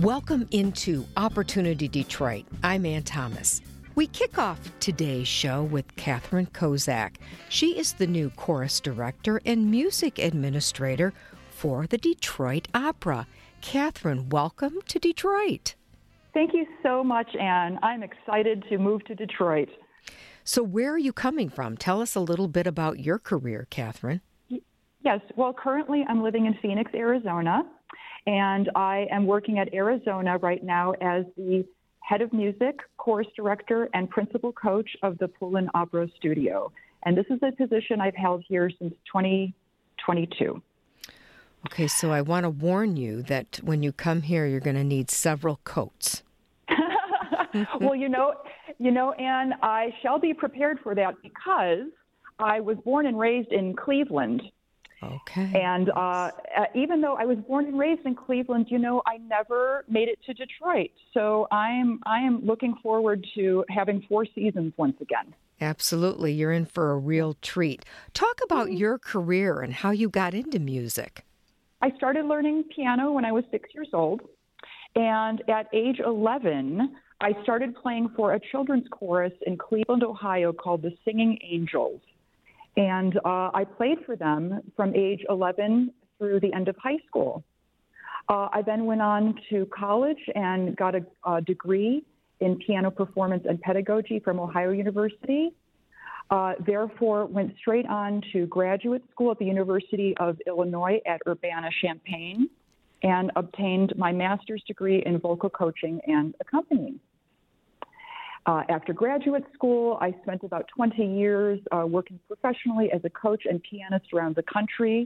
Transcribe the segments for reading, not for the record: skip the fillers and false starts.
Welcome into Opportunity Detroit. I'm Ann Thomas. We kick off today's show with Catherine Kozak. She is the new chorus director and music administrator for the Detroit Opera. Catherine, welcome to Detroit. Thank you so much, Ann. I'm excited to move to Detroit. So where are you coming from? Tell us a little bit about your career, Catherine. Yes, well, currently I'm living in Phoenix, Arizona, and I am working at Arizona right now as the head of music, chorus director, and principal coach of the Poulin Opera Studio. And this is a position I've held here since 2022. Okay, so I want to warn you that when you come here, you're going to need several coats. Well, you know, Ann, I shall be prepared for that because I was born and raised in Cleveland. Okay. And even though I was born and raised in Cleveland, you know, I never made it to Detroit. So I am looking forward to having four seasons once again. Absolutely. You're in for a real treat. Talk about your career and how you got into music. I started learning piano when I was 6 years old. And at age 11, I started playing for a children's chorus in Cleveland, Ohio called the Singing Angels. And I played for them from age 11 through the end of high school. I then went on to college and got a degree in piano performance and pedagogy from Ohio University. Therefore, went straight on to graduate school at the University of Illinois at Urbana-Champaign and obtained my master's degree in vocal coaching and accompanying. After graduate school, I spent about 20 years working professionally as a coach and pianist around the country.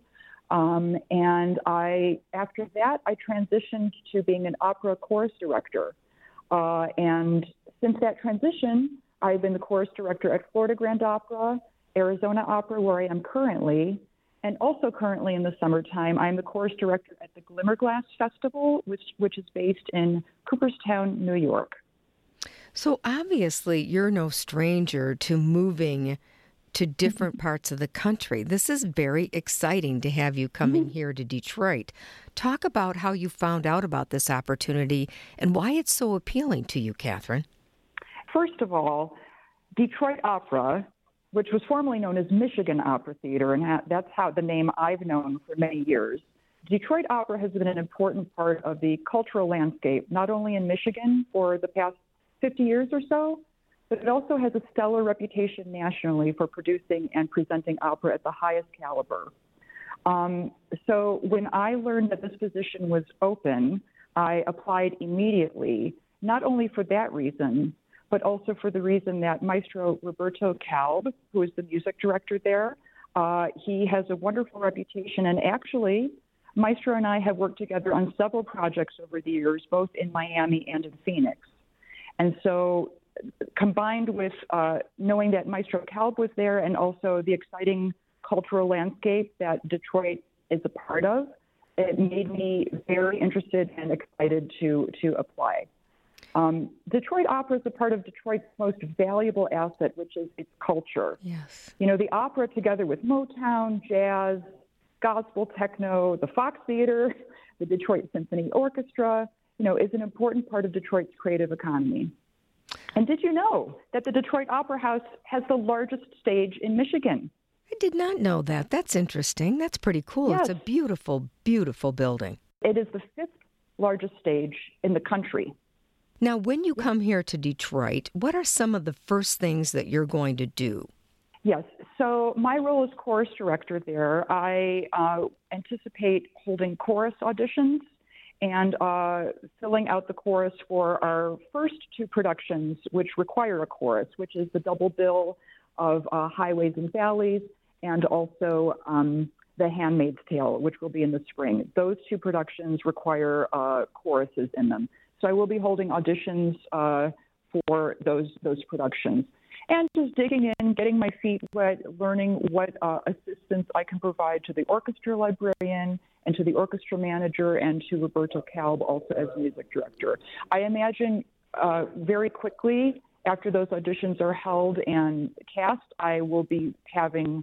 After that, I transitioned to being an opera chorus director. And since that transition, I've been the chorus director at Florida Grand Opera, Arizona Opera, where I am currently, and also currently in the summertime, I'm the chorus director at the Glimmerglass Festival, which is based in Cooperstown, New York. So obviously, you're no stranger to moving to different parts of the country. This is very exciting to have you coming here to Detroit. Talk about how you found out about this opportunity and why it's so appealing to you, Catherine. First of all, Detroit Opera, which was formerly known as Michigan Opera Theater, and that's how the name I've known for many years. Detroit Opera has been an important part of the cultural landscape, not only in Michigan for the past 50 years or so, but it also has a stellar reputation nationally for producing and presenting opera at the highest caliber. So when I learned that this position was open, I applied immediately, not only for that reason, but also for the reason that Maestro Roberto Kalb, who is the music director there, he has a wonderful reputation. And actually, Maestro and I have worked together on several projects over the years, both in Miami and in Phoenix. And so combined with knowing that Maestro Kalb was there and also the exciting cultural landscape that Detroit is a part of, it made me very interested and excited to apply. Detroit Opera is a part of Detroit's most valuable asset, which is its culture. Yes. You know, the opera together with Motown, jazz, gospel, techno, the Fox Theater, the Detroit Symphony Orchestra, you know, is an important part of Detroit's creative economy. And did you know that the Detroit Opera House has the largest stage in Michigan? I did not know that. That's interesting. That's pretty cool. Yes. It's a beautiful, beautiful building. It is the fifth largest stage in the country. Now, when you come here to Detroit, what are some of the first things that you're going to do? Yes. So my role as chorus director there, I anticipate holding chorus auditions and filling out the chorus for our first two productions, which require a chorus, which is the double bill of Highways and Valleys and also The Handmaid's Tale, which will be in the spring. Those two productions require choruses in them. So I will be holding auditions for those productions. And just digging in, getting my feet wet, learning what assistance I can provide to the orchestra librarian and to the orchestra manager and to Roberto Kalb also as music director. I imagine very quickly after those auditions are held and cast, I will be having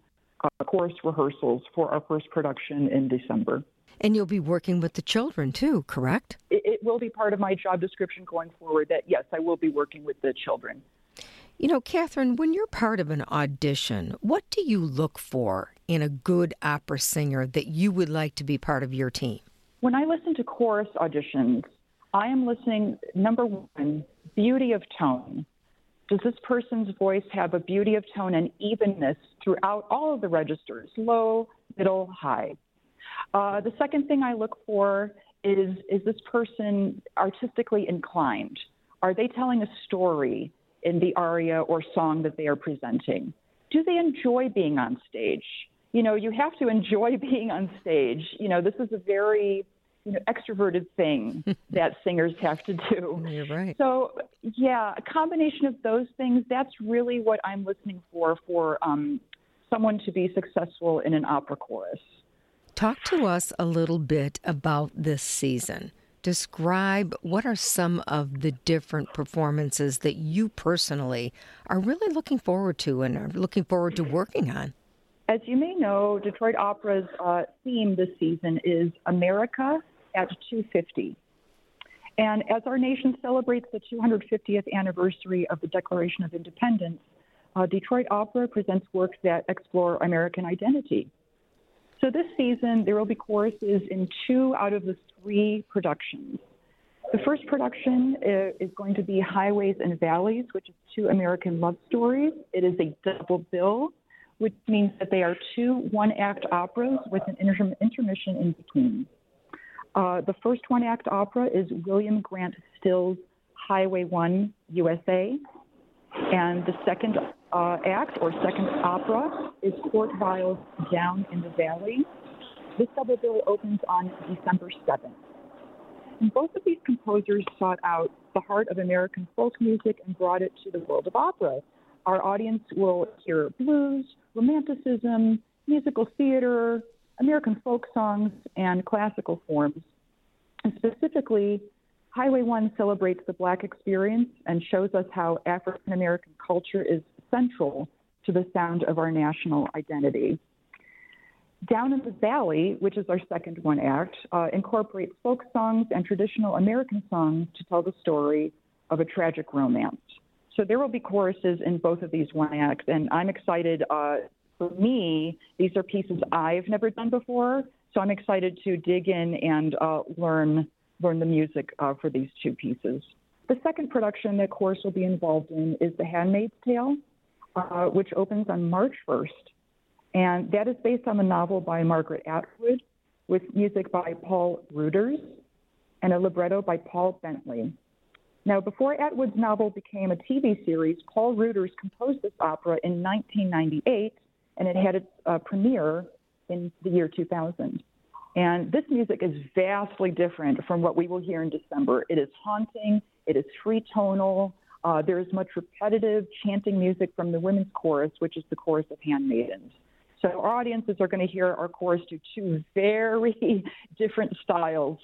chorus rehearsals for our first production in December. And you'll be working with the children too, correct? It will be part of my job description going forward that, yes, I will be working with the children. You know, Catherine, when you're part of an audition, what do you look for in a good opera singer that you would like to be part of your team? When I listen to chorus auditions, I am listening, number one, beauty of tone. Does this person's voice have a beauty of tone and evenness throughout all of the registers, low, middle, high? The second thing I look for is this person artistically inclined? Are they telling a story in the aria or song that they are presenting? Do they enjoy being on stage? You know, you have to enjoy being on stage. You know, this is a very extroverted thing that singers have to do. You're right. So, yeah, a combination of those things, that's really what I'm listening for someone to be successful in an opera chorus. Talk to us a little bit about this season. Describe what are some of the different performances that you personally are really looking forward to and are looking forward to working on. As you may know, Detroit Opera's theme this season is America at 250. And as our nation celebrates the 250th anniversary of the Declaration of Independence, Detroit Opera presents works that explore American identity. So this season, there will be choruses in 2 out of the 3 productions. The first production is going to be Highways and Valleys, which is 2 American love stories. It is a double bill, which means that they are 2 one-act operas with an intermission in between. The first one-act opera is William Grant Still's Highway 1 USA, and the second act or second opera is Fort Vile's Down in the Valley. This double bill opens on December 7th. And both of these composers sought out the heart of American folk music and brought it to the world of opera. Our audience will hear blues, romanticism, musical theater, American folk songs, and classical forms. And specifically, Highway 1 celebrates the Black experience and shows us how African American culture is central to the sound of our national identity. Down in the Valley, which is our second one act, incorporates folk songs and traditional American songs to tell the story of a tragic romance. So there will be choruses in both of these one acts, and I'm excited. For me, these are pieces I've never done before, so I'm excited to dig in and learn the music for these 2 pieces. The second production that chorus will be involved in is The Handmaid's Tale, which opens on March 1st. And that is based on the novel by Margaret Atwood with music by Paul Reuters and a libretto by Paul Bentley. Now, before Atwood's novel became a TV series, Paul Reuters composed this opera in 1998, and it had its premiere in the year 2000. And this music is vastly different from what we will hear in December. It is haunting. It is free tonal. There is much repetitive chanting music from the women's chorus, which is the chorus of handmaidens. So our audiences are going to hear our chorus do 2 very different styles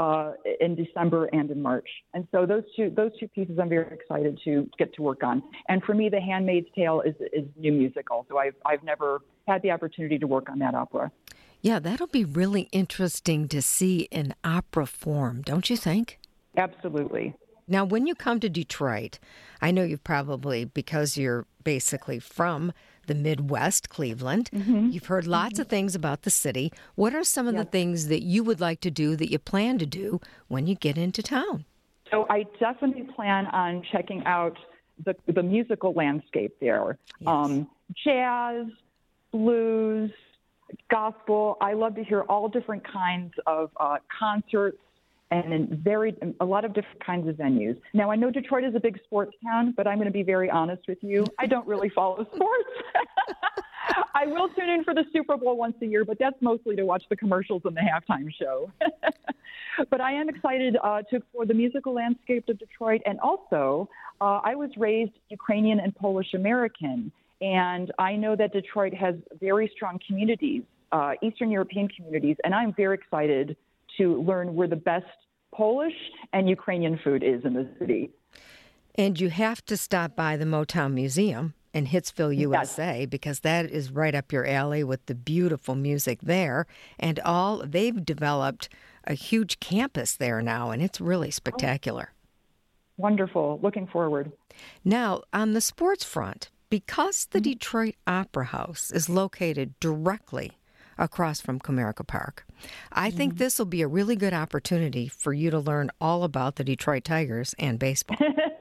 in December and in March. And so those two pieces I'm very excited to get to work on. And for me, The Handmaid's Tale is new music also. I've never had the opportunity to work on that opera. Yeah, that'll be really interesting to see in opera form, don't you think? Absolutely. Now, when you come to Detroit, I know you've probably, because you're basically from the Midwest, Cleveland, you've heard lots of things about the city. What are some of the things that you would like to do that you plan to do when you get into town? So I definitely plan on checking out the musical landscape there. Yes. Jazz, blues, gospel. I love to hear all different kinds of concerts and in a lot of different kinds of venues. Now, I know Detroit is a big sports town, but I'm going to be very honest with you. I don't really follow sports. I will tune in for the Super Bowl once a year, but that's mostly to watch the commercials and the halftime show. But I am excited to explore the musical landscape of Detroit. And also, I was raised Ukrainian and Polish American, and I know that Detroit has very strong communities, Eastern European communities, and I'm very excited to learn where the best Polish and Ukrainian food is in the city. And you have to stop by the Motown Museum in Hitsville, USA, because that is right up your alley with the beautiful music there. And they've developed a huge campus there now, and it's really spectacular. Wonderful. Looking forward. Now, on the sports front, because the Detroit Opera House is located directly across from Comerica Park, I think this will be a really good opportunity for you to learn all about the Detroit Tigers and baseball.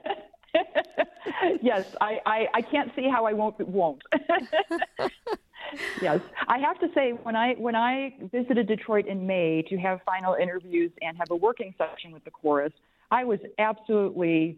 Yes, I can't see how I won't. Yes, I have to say, when I visited Detroit in May to have final interviews and have a working session with the chorus, I was absolutely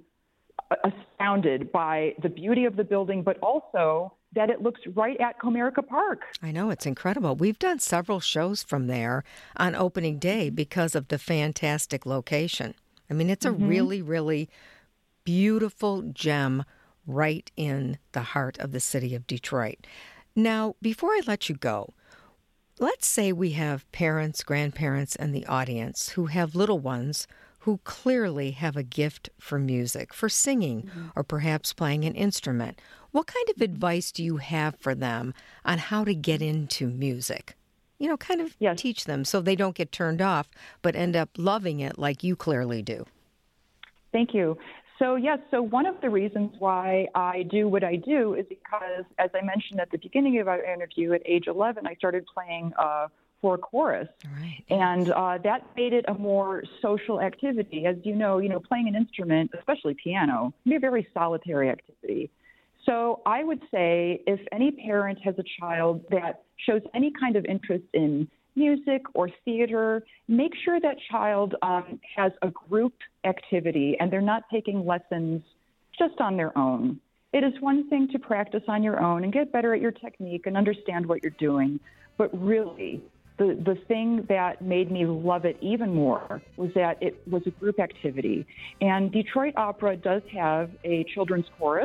astounded by the beauty of the building, but also that it looks right at Comerica Park. I know, it's incredible. We've done several shows from there on opening day because of the fantastic location. I mean, it's a really, really beautiful gem right in the heart of the city of Detroit. Now, before I let you go, let's say we have parents, grandparents, and the audience who have little ones who clearly have a gift for music, for singing, or perhaps playing an instrument. What kind of advice do you have for them on how to get into music? You know, kind of teach them so they don't get turned off, but end up loving it like you clearly do. Thank you. So one of the reasons why I do what I do is because, as I mentioned at the beginning of our interview, at age 11, I started playing for a chorus. Right. And that made it a more social activity. As you know, playing an instrument, especially piano, can be a very solitary activity. So I would say if any parent has a child that shows any kind of interest in music or theater, make sure that child has a group activity and they're not taking lessons just on their own. It is one thing to practice on your own and get better at your technique and understand what you're doing, but really the thing that made me love it even more was that it was a group activity. And Detroit Opera does have a children's chorus,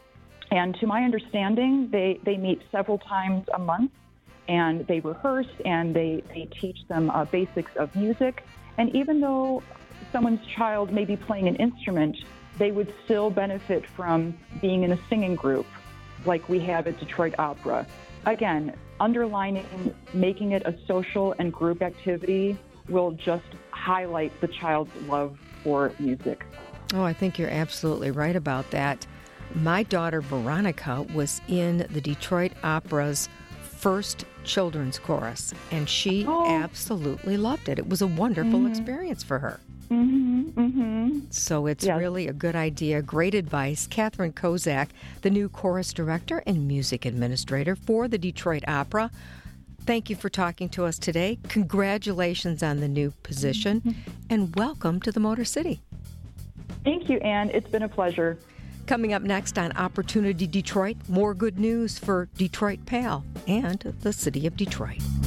and to my understanding, they meet several times a month, and they rehearse and they teach them basics of music. And even though someone's child may be playing an instrument, they would still benefit from being in a singing group like we have at Detroit Opera. Again, underlining, making it a social and group activity will just highlight the child's love for music. Oh, I think you're absolutely right about that. My daughter, Veronica, was in the Detroit Opera's first children's chorus, and she absolutely loved it. It was a wonderful experience for her. So it's really a good idea. Great advice. Catherine Kozak, the new chorus director and music administrator for the Detroit Opera. Thank you for talking to us today. Congratulations on the new position, and welcome to the Motor City. Thank you, Ann. It's been a pleasure. Coming up next on Opportunity Detroit, more good news for Detroit PAL and the city of Detroit.